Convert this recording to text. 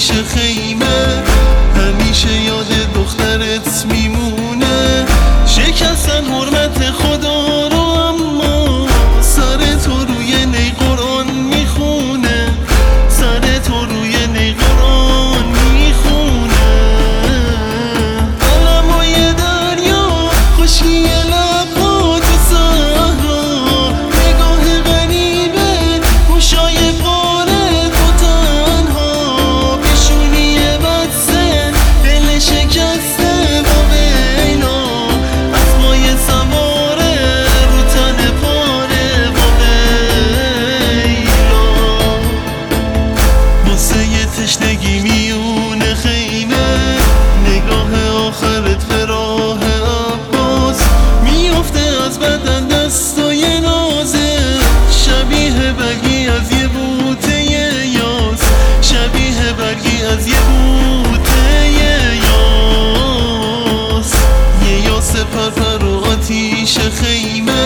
آتیش خیمه، همیشه یاد دخترت میمونه. شکستن حرمت خدا رو اما سر تو روی نی قرآن میخونه، سر تو روی نی قرآن میخونه. علمای دریا خشکی لبها تو صحرا، نگاه غریبه گوشای پاره تو تنها، پیشونی بسته دل شکسته با ویلا، اسمای سواره رو تن پاره با ویلا. واسه یه تشنگی میونه خیمه، نگاه آخرت به راه عباس میفته از بدن دستای نازه، شبیه برگی از یه بوته یاس، شبیه برگی از یه بوته یاس. یه یاس پرپر و آتیش خیمه،